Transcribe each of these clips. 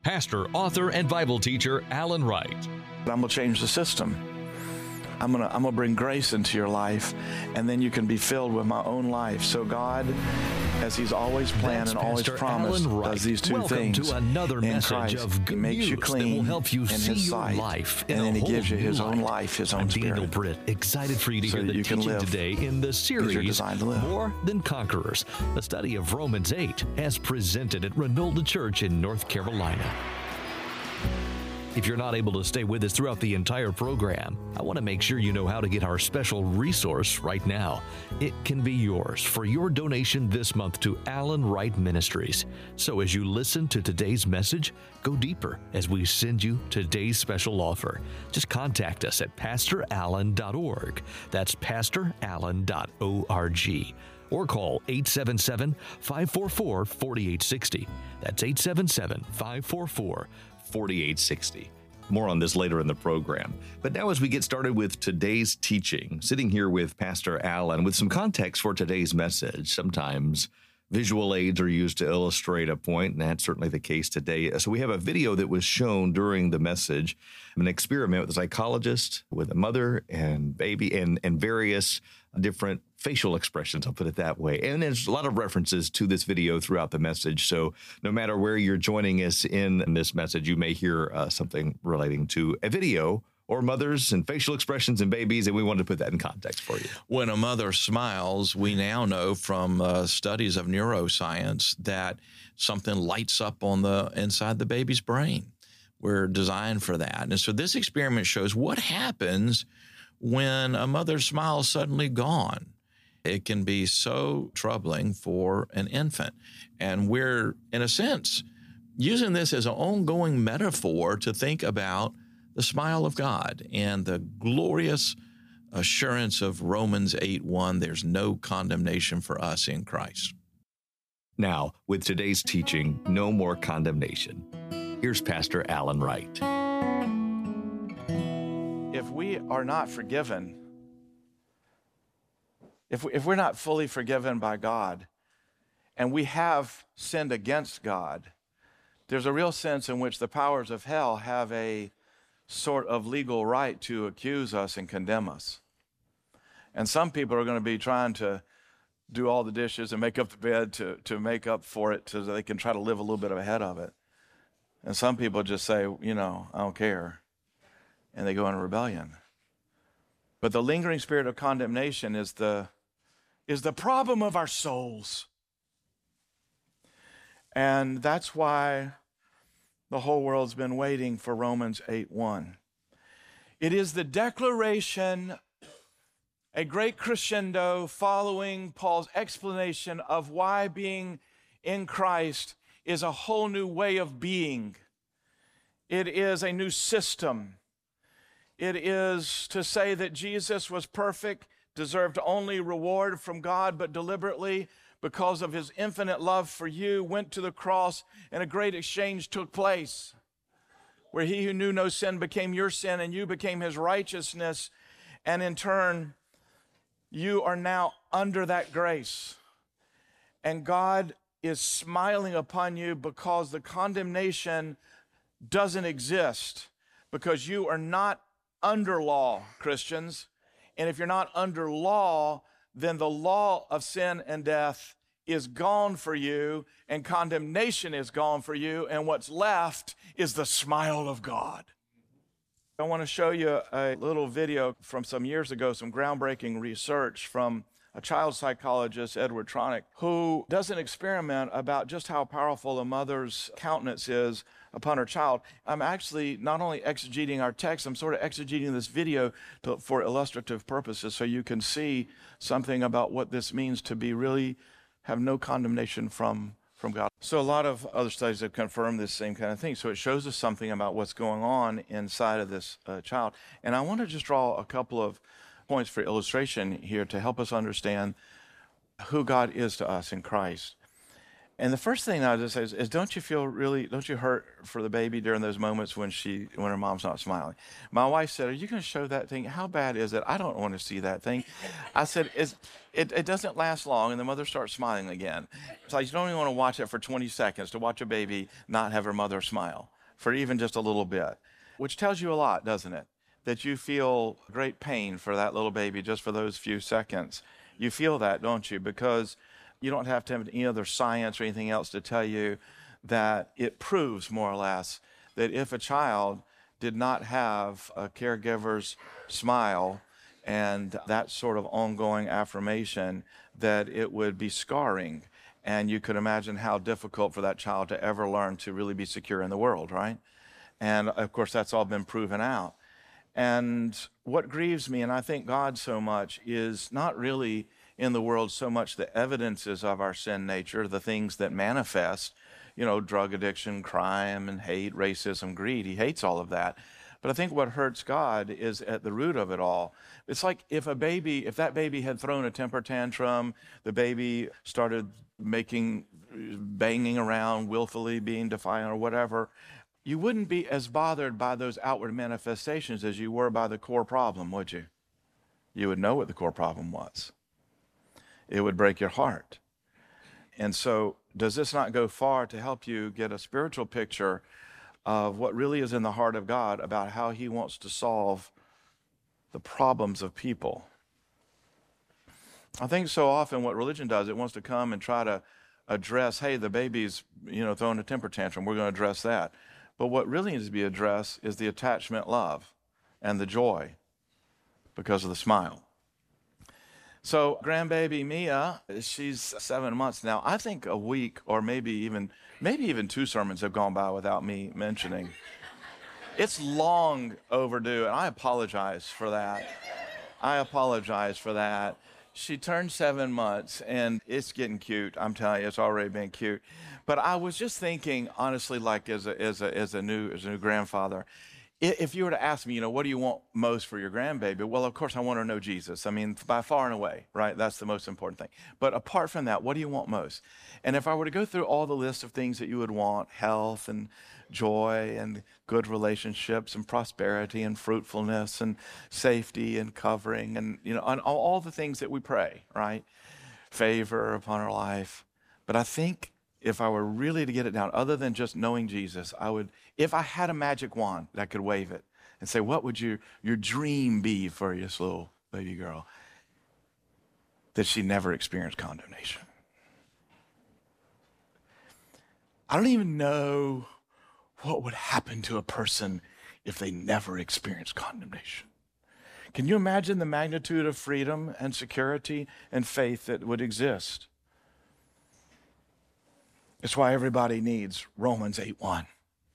pastor, author, and Bible teacher Alan Wright. I'm going to change the system. I'm gonna bring grace into your life, and then you can be filled with my own life. So God, as He's always planned and always promised, does these two things. Welcome to another in message Christ. of good He makes you news clean that will help you in see His your sight, life in and then a He whole gives you His new own light. life, His own I'm spirit. Daniel Britt, excited for you to So hear the you can teaching live today in the you're series designed to live. More Than Conquerors, a study of Romans 8 as presented at Renolda Church in North Carolina. If you're not able to stay with us throughout the entire program, I want to make sure you know how to get our special resource right now. It can be yours for your donation this month to Alan Wright Ministries. So as you listen to today's message, go deeper as we send you today's special offer. Just contact us at pastorallen.org. That's pastorallen.org. Or call 877-544-4860. That's 877-544-4860. More on this later in the program. But now as we get started with today's teaching, sitting here with Pastor Alan with some context for today's message. Sometimes visual aids are used to illustrate a point, and that's certainly the case today. So we have a video that was shown during the message, an experiment with a psychologist, with a mother and baby, and various different facial expressions, I'll put it that way. And there's a lot of references to this video throughout the message. So no matter where you're joining us in this message, you may hear something relating to a video or mothers and facial expressions and babies, and we wanted to put that in context for you. When a mother smiles, we now know from studies of neuroscience that something lights up on the inside the baby's brain. We're designed for that. And so this experiment shows what happens when a mother's smile is suddenly gone. It can be so troubling for an infant. And we're, in a sense, using this as an ongoing metaphor to think about the smile of God and the glorious assurance of Romans 8:1, there's no condemnation for us in Christ. Now, with today's teaching, No More Condemnation. Here's Pastor Alan Wright. If we are not forgiven, if we're not fully forgiven by God, and we have sinned against God, there's a real sense in which the powers of hell have a sort of legal right to accuse us and condemn us. And some people are going to be trying to do all the dishes and make up the bed to make up for it so that they can try to live a little bit ahead of it. And some people just say, I don't care. And they go into rebellion. But the lingering spirit of condemnation is the problem of our souls. And that's why the whole world's been waiting for Romans 8:1. It is the declaration, a great crescendo following Paul's explanation of why being in Christ is a whole new way of being. It is a new system. It is to say that Jesus was perfect, deserved only reward from God, but deliberately, because of His infinite love for you, went to the cross, and a great exchange took place, where He who knew no sin became your sin, and you became His righteousness, and in turn, you are now under that grace. And God is smiling upon you because the condemnation doesn't exist, because you are not under law, Christians. And if you're not under law, then the law of sin and death is gone for you, and condemnation is gone for you, and what's left is the smile of God. I want to show you a little video from some years ago, some groundbreaking research from a child psychologist, Edward Tronick, who does an experiment about just how powerful a mother's countenance is upon her child. I'm actually not only exegeting our text, I'm sort of exegeting this video for illustrative purposes so you can see something about what this means to be really have no condemnation from God. So a lot of other studies have confirmed this same kind of thing. So it shows us something about what's going on inside of this child. And I want to just draw a couple of points for illustration here to help us understand who God is to us in Christ. And the first thing I just say is don't you hurt for the baby during those moments when her mom's not smiling? My wife said, "Are you going to show that thing? How bad is it? I don't want to see that thing." I said, it doesn't last long, and the mother starts smiling again. It's like you don't even want to watch it for 20 seconds to watch a baby not have her mother smile. for even just a little bit, which tells you a lot, doesn't it? That you feel great pain for that little baby just for those few seconds. You feel that, don't you? Because you don't have to have any other science or anything else to tell you that it proves more or less that if a child did not have a caregiver's smile and that sort of ongoing affirmation, that it would be scarring. And you could imagine how difficult for that child to ever learn to really be secure in the world, right? And of course, that's all been proven out. And what grieves me, and I thank God so much, is not really in the world so much the evidences of our sin nature, the things that manifest, drug addiction, crime, and hate, racism, greed. He hates all of that. But I think what hurts God is at the root of it all. It's like if that baby had thrown a temper tantrum, the baby started banging around, willfully being defiant or whatever, you wouldn't be as bothered by those outward manifestations as you were by the core problem, would you? You would know what the core problem was. It would break your heart. And so, does this not go far to help you get a spiritual picture of what really is in the heart of God about how he wants to solve the problems of people? I think so often what religion does, it wants to come and try to address, hey, the baby's, throwing a temper tantrum, we're going to address that. But what really needs to be addressed is the attachment love and the joy because of the smile. So grandbaby Mia, she's 7 months now. I think a week or maybe even 2 sermons have gone by without me mentioning. It's long overdue, and I apologize for that. She turned 7 months, and it's getting cute. I'm telling you, it's already been cute. But I was just thinking, honestly, like as a new grandfather, if you were to ask me, what do you want most for your grandbaby? Well, of course, I want her to know Jesus. I mean, by far and away, right? That's the most important thing. But apart from that, what do you want most? And if I were to go through all the list of things that you would want, health and joy and good relationships and prosperity and fruitfulness and safety and covering and, on all the things that we pray, right? Favor upon our life. But I think if I were really to get it down, other than just knowing Jesus, I would, if I had a magic wand that I could wave it and say, what would your dream be for this little baby girl? That she never experienced condemnation. I don't even know what would happen to a person if they never experienced condemnation. Can you imagine the magnitude of freedom and security and faith that would exist? It's why everybody needs Romans 8:1.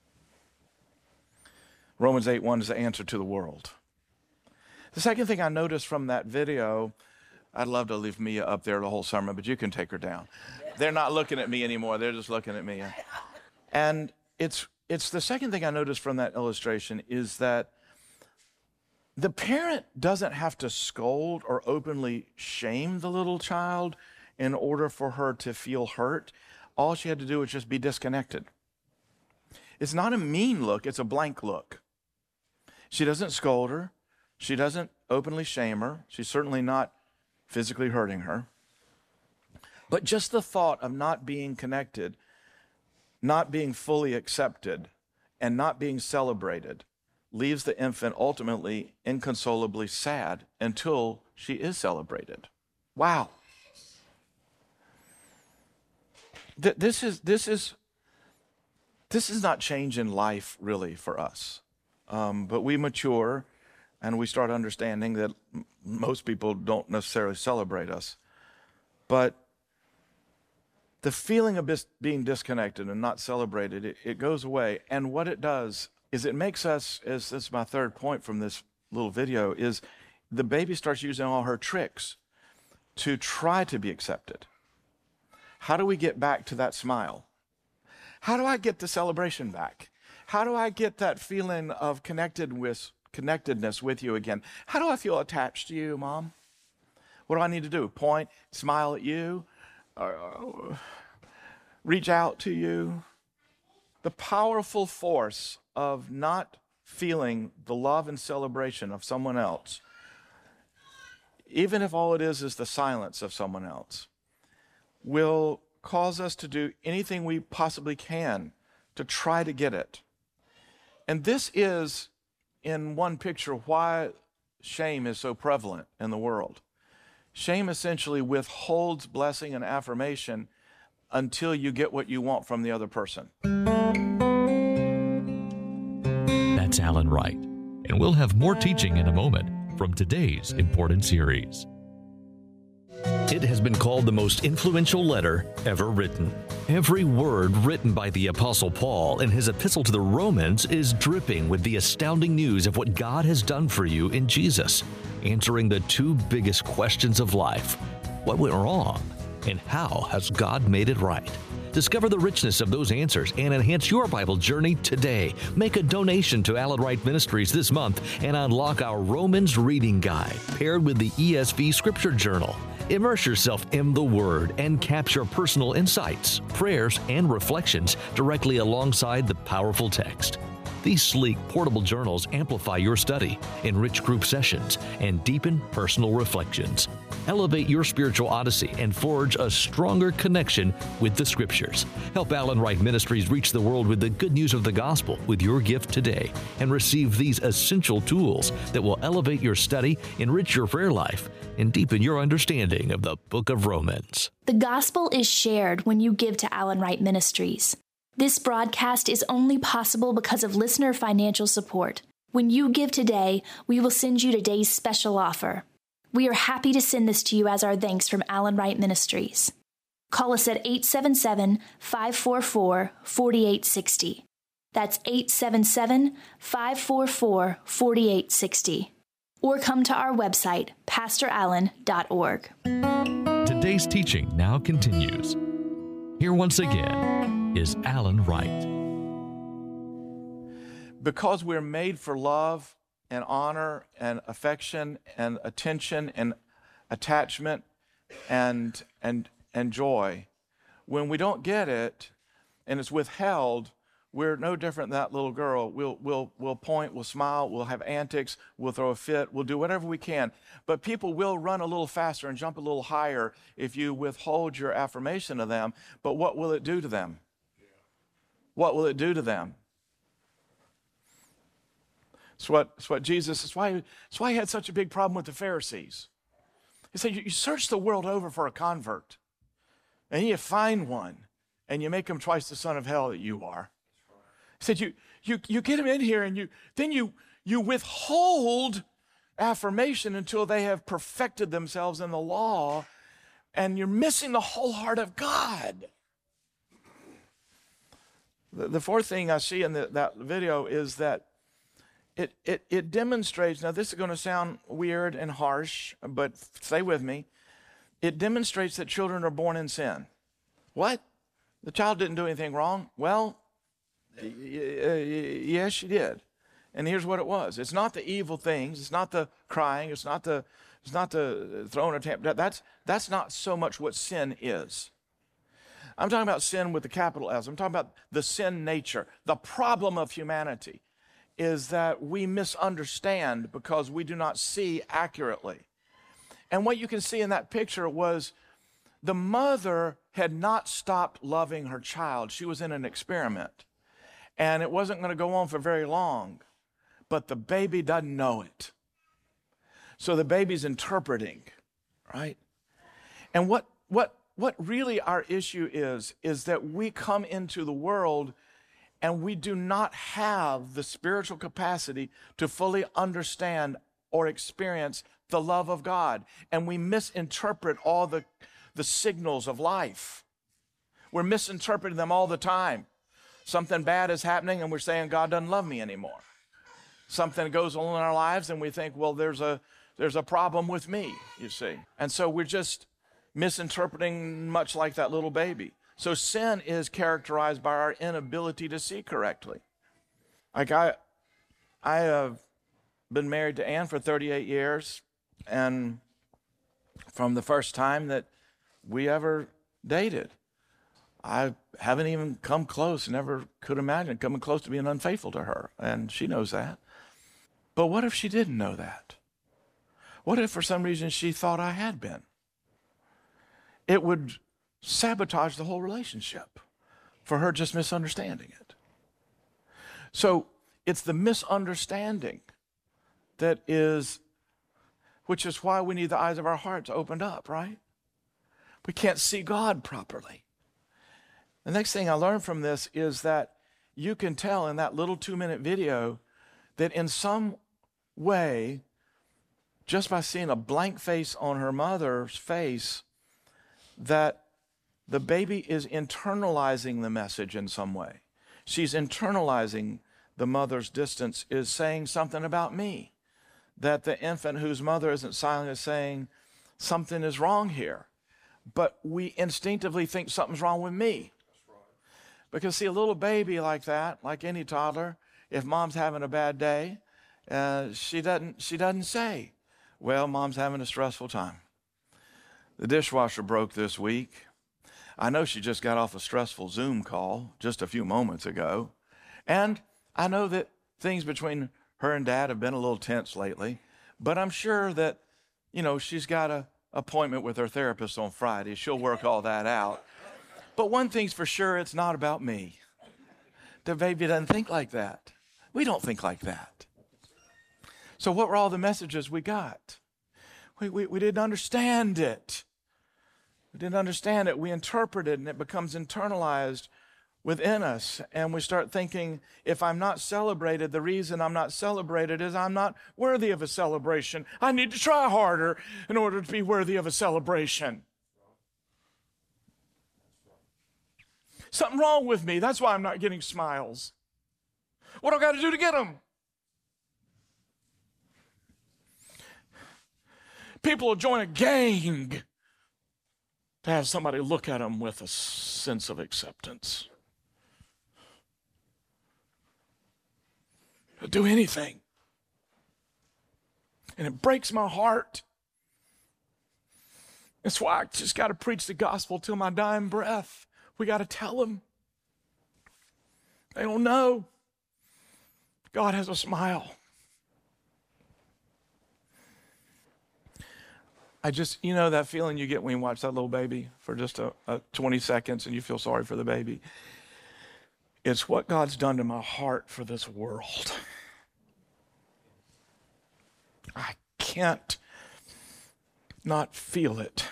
Romans 8:1 is the answer to the world. The second thing I noticed from that video, I'd love to leave Mia up there the whole summer, but you can take her down. They're not looking at me anymore. They're just looking at Mia. And it's the second thing I noticed from that illustration is that the parent doesn't have to scold or openly shame the little child in order for her to feel hurt. All she had to do was just be disconnected. It's not a mean look, it's a blank look. She doesn't scold her. She doesn't openly shame her. She's certainly not physically hurting her. But just the thought of not being connected, not being fully accepted, and not being celebrated leaves the infant ultimately inconsolably sad until she is celebrated. Wow. This is not change in life really for us, but we mature and we start understanding that most people don't necessarily celebrate us, but the feeling of being disconnected and not celebrated, it goes away. And what it does is it makes us, as this is my third point from this little video, is the baby starts using all her tricks to try to be accepted. How do we get back to that smile? How do I get the celebration back? How do I get that feeling of connectedness with you again? How do I feel attached to you, Mom? What do I need to do? Point, smile at you, reach out to you? The powerful force of not feeling the love and celebration of someone else, even if all it is the silence of someone else, will cause us to do anything we possibly can to try to get it. And this is, in one picture, why shame is so prevalent in the world. Shame essentially withholds blessing and affirmation until you get what you want from the other person. That's Alan Wright. And we'll have more teaching in a moment from today's important series. It has been called the most influential letter ever written. Every word written by the Apostle Paul in his epistle to the Romans is dripping with the astounding news of what God has done for you in Jesus, answering the two biggest questions of life. What went wrong, and how has God made it right? Discover the richness of those answers and enhance your Bible journey today. Make a donation to Alan Wright Ministries this month and unlock our Romans Reading Guide, paired with the ESV Scripture Journal. Immerse yourself in the Word and capture personal insights, prayers, and reflections directly alongside the powerful text. These sleek, portable journals amplify your study, enrich group sessions, and deepen personal reflections. Elevate your spiritual odyssey and forge a stronger connection with the Scriptures. Help Alan Wright Ministries reach the world with the good news of the gospel with your gift today, and receive these essential tools that will elevate your study, enrich your prayer life, and deepen your understanding of the book of Romans. The gospel is shared when you give to Alan Wright Ministries. This broadcast is only possible because of listener financial support. When you give today, we will send you today's special offer. We are happy to send this to you as our thanks from Alan Wright Ministries. Call us at 877-544-4860. That's 877-544-4860. Or come to our website, pastorallen.org. Today's teaching now continues. Here once again is Alan Wright. Because we're made for love and honor and affection and attention and attachment and joy, when we don't get it and it's withheld, we're no different than that little girl. We'll point, we'll smile, we'll have antics, we'll throw a fit, we'll do whatever we can. But people will run a little faster and jump a little higher if you withhold your affirmation of them. But what will it do to them? What will it do to them? It's what Jesus, it's why he had such a big problem with the Pharisees. He said, you search the world over for a convert, and you find one, and you make him twice the son of hell that you are. He said, you get him in here, and you withhold affirmation until they have perfected themselves in the law, and you're missing the whole heart of God. The fourth thing I see in that video is that it demonstrates, now this is going to sound weird and harsh, but stay with me. It demonstrates that children are born in sin. What? The child didn't do anything wrong? Well, yes, she did. And here's what it was. It's not the evil things. It's not the crying. It's not the throwing a temper. That's not so much what sin is. I'm talking about sin with the capital S. I'm talking about the sin nature. The problem of humanity is that we misunderstand because we do not see accurately. And what you can see in that picture was the mother had not stopped loving her child. She was in an experiment. And it wasn't going to go on for very long. But the baby doesn't know it. So the baby's interpreting, right? And what really our issue is that we come into the world and we do not have the spiritual capacity to fully understand or experience the love of God. And we misinterpret all the signals of life. We're misinterpreting them all the time. Something bad is happening and we're saying God doesn't love me anymore. Something goes on in our lives and we think, well, there's a problem with me, you see. And so we're just misinterpreting, much like that little baby. So sin is characterized by our inability to see correctly. Like I have been married to Ann for 38 years, and from the first time that we ever dated, I haven't even come close, never could imagine coming close to being unfaithful to her, and she knows that. But what if she didn't know that? What if for some reason she thought I had been? It would sabotage the whole relationship for her just misunderstanding it. So It's the misunderstanding which is why we need the eyes of our hearts opened up, right? We can't see God properly. The next thing I learned from this is that you can tell in that little 2-minute video that in some way, just by seeing a blank face on her mother's face, that the baby is internalizing the message in some way. She's internalizing the mother's distance is saying something about me. That the infant whose mother isn't silent is saying something is wrong here. But we instinctively think something's wrong with me. Because see, a little baby like that, like any toddler, if mom's having a bad day, she doesn't say, well, mom's having a stressful time. The dishwasher broke this week. I know she just got off a stressful Zoom call just a few moments ago. And I know that things between her and Dad have been a little tense lately. But I'm sure that, she's got an appointment with her therapist on Friday. She'll work all that out. But one thing's for sure, it's not about me. The baby doesn't think like that. We don't think like that. So what were all the messages we got? We didn't understand it. We didn't understand it. We interpret it, and it becomes internalized within us. And we start thinking, if I'm not celebrated, the reason I'm not celebrated is I'm not worthy of a celebration. I need to try harder in order to be worthy of a celebration. Something wrong with me. That's why I'm not getting smiles. What do I got to do to get them? People will join a gang to have somebody look at them with a sense of acceptance. They'll do anything. And it breaks my heart. That's why I just got to preach the gospel till my dying breath. We got to tell them. They don't know. God has a smile. That feeling you get when you watch that little baby for just a 20 seconds and you feel sorry for the baby. It's what God's done to my heart for this world. I can't not feel it.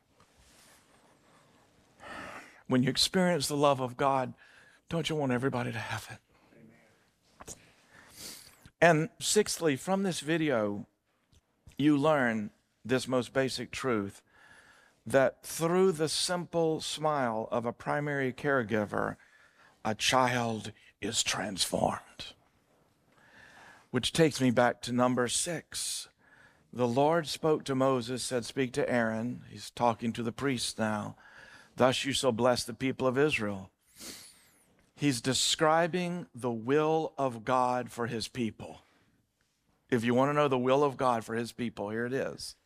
When you experience the love of God, don't you want everybody to have it? And sixthly, from this video, you learn this most basic truth, that through the simple smile of a primary caregiver, a child is transformed. Which takes me back to number 6. The Lord spoke to Moses, said, speak to Aaron. He's talking to the priests now. Thus you shall bless the people of Israel. He's describing the will of God for his people. If you want to know the will of God for his people, here it is.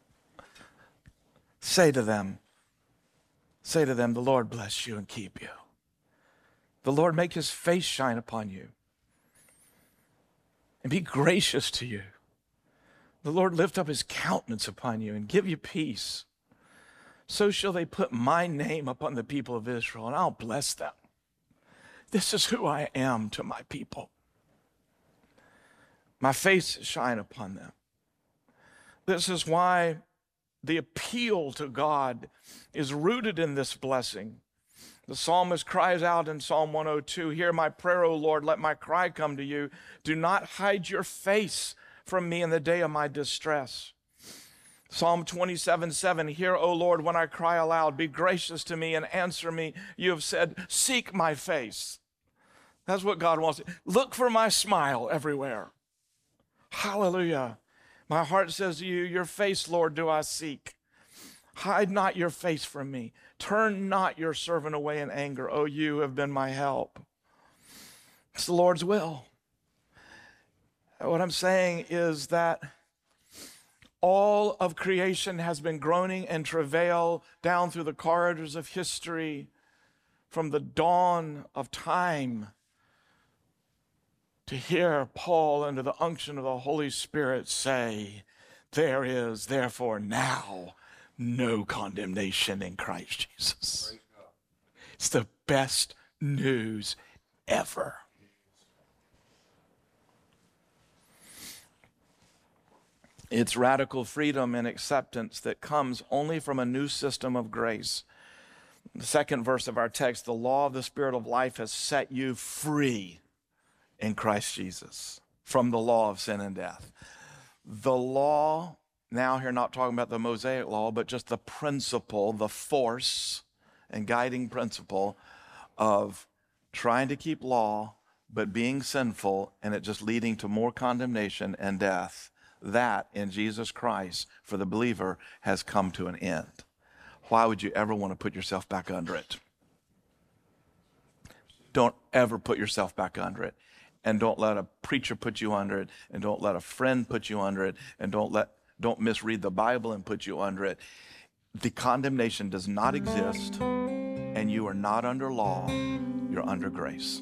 Say to them, the Lord bless you and keep you. The Lord make his face shine upon you and be gracious to you. The Lord lift up his countenance upon you and give you peace. So shall they put my name upon the people of Israel, and I'll bless them. This is who I am to my people. My face shine upon them. This is why the appeal to God is rooted in this blessing. The psalmist cries out in Psalm 102, hear my prayer, O Lord, let my cry come to you. Do not hide your face from me in the day of my distress. Psalm 27:7, hear, O Lord, when I cry aloud, be gracious to me and answer me. You have said, seek my face. That's what God wants. Look for my smile everywhere. Hallelujah. My heart says to you, your face, Lord, do I seek. Hide not your face from me. Turn not your servant away in anger. O you have been my help. It's the Lord's will. What I'm saying is that all of creation has been groaning and travail down through the corridors of history from the dawn of time to hear Paul under the unction of the Holy Spirit say, there is therefore now no condemnation in Christ Jesus. It's the best news ever. It's radical freedom and acceptance that comes only from a new system of grace. The second verse of our text, the law of the Spirit of life has set you free in Christ Jesus from the law of sin and death. The law, now here not talking about the Mosaic law, but just the principle, the force and guiding principle of trying to keep law, but being sinful, and it just leading to more condemnation and death. That in Jesus Christ for the believer has come to an end. Why would you ever want to put yourself back under it? Don't ever put yourself back under it. And don't let a preacher put you under it, and don't let a friend put you under it, and don't misread the Bible and put you under it. The condemnation does not exist, and you are not under law, you're under grace.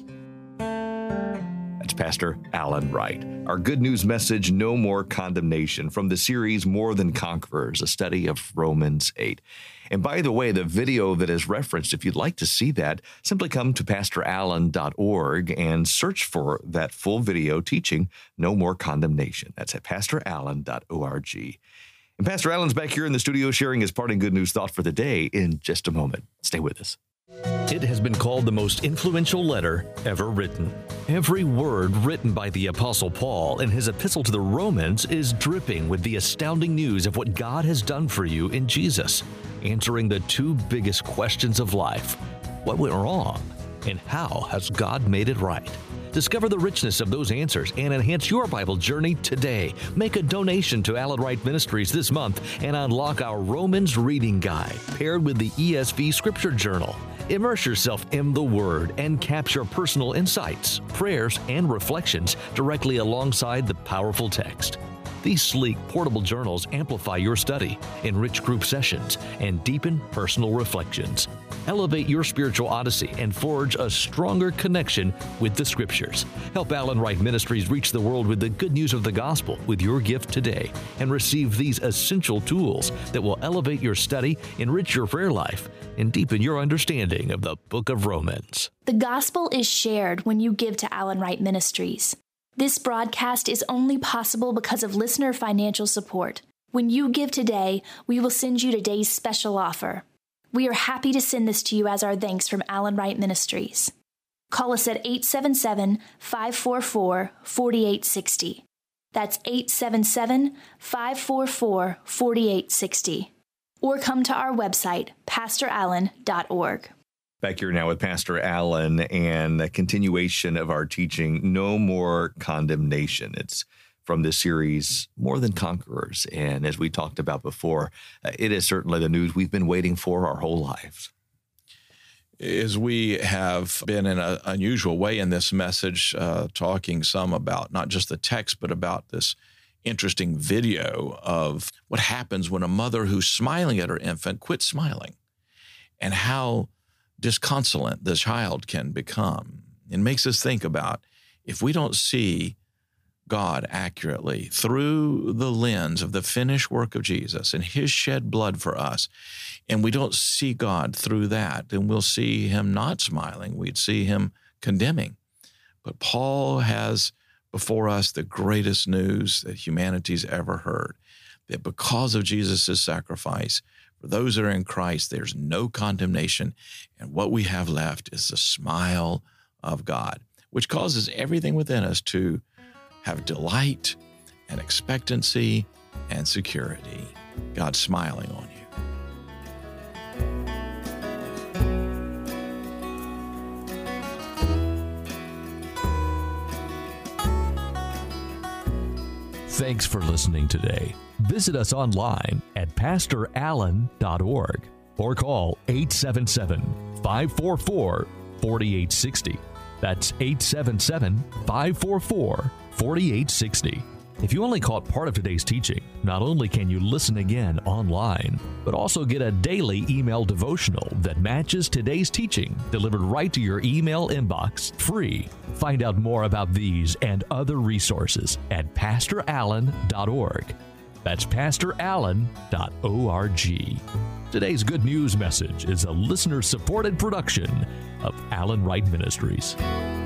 That's Pastor Alan Wright. Our good news message, No More Condemnation, from the series More Than Conquerors, a study of Romans 8. And by the way, the video that is referenced, if you'd like to see that, simply come to pastorallen.org and search for that full video teaching No More Condemnation. That's at pastorallen.org. And Pastor Allen's back here in the studio sharing his parting good news thought for the day in just a moment. Stay with us. It has been called the most influential letter ever written. Every word written by the Apostle Paul in his epistle to the Romans is dripping with the astounding news of what God has done for you in Jesus, answering the two biggest questions of life. What went wrong, and how has God made it right? Discover the richness of those answers and enhance your Bible journey today. Make a donation to Alan Wright Ministries this month and unlock our Romans Reading Guide, paired with the ESV Scripture Journal. Immerse yourself in the Word and capture personal insights, prayers, and reflections directly alongside the powerful text. These sleek, portable journals amplify your study, enrich group sessions, and deepen personal reflections. Elevate your spiritual odyssey and forge a stronger connection with the Scriptures. Help Alan Wright Ministries reach the world with the good news of the gospel with your gift today, and receive these essential tools that will elevate your study, enrich your prayer life, and deepen your understanding of the book of Romans. The gospel is shared when you give to Alan Wright Ministries. This broadcast is only possible because of listener financial support. When you give today, we will send you today's special offer. We are happy to send this to you as our thanks from Alan Wright Ministries. Call us at 877-544-4860. That's 877-544-4860. Or come to our website, pastorallen.org. Back here now with Pastor Allen and a continuation of our teaching, No More Condemnation. It's from this series, More Than Conquerors. And as we talked about before, it is certainly the news we've been waiting for our whole lives. As we have been in an unusual way in this message, talking some about not just the text, but about this interesting video of what happens when a mother who's smiling at her infant quits smiling, and how disconsolate the child can become. It makes us think about, if we don't see God accurately through the lens of the finished work of Jesus and his shed blood for us, and we don't see God through that, then we'll see him not smiling. We'd see him condemning. But Paul has before us the greatest news that humanity's ever heard, that because of Jesus' sacrifice, for those that are in Christ, there's no condemnation, and what we have left is the smile of God, which causes everything within us to have delight and expectancy and security. God's smiling on you. Thanks for listening today. Visit us online at pastorallen.org or call 877-544-4860. That's 877-544-4860. If you only caught part of today's teaching, not only can you listen again online, but also get a daily email devotional that matches today's teaching delivered right to your email inbox, free. Find out more about these and other resources at pastorallen.org. That's pastorallen.org. Today's good news message is a listener-supported production of Alan Wright Ministries.